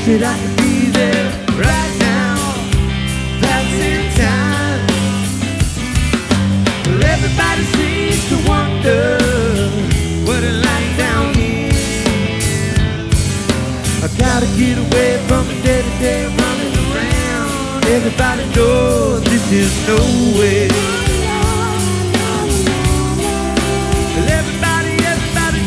that I could be there right now, passing time. Well, everybody seems to wonder what it's like down here. I gotta get away from the day-to-day running around. Everybody knows this is nowhere.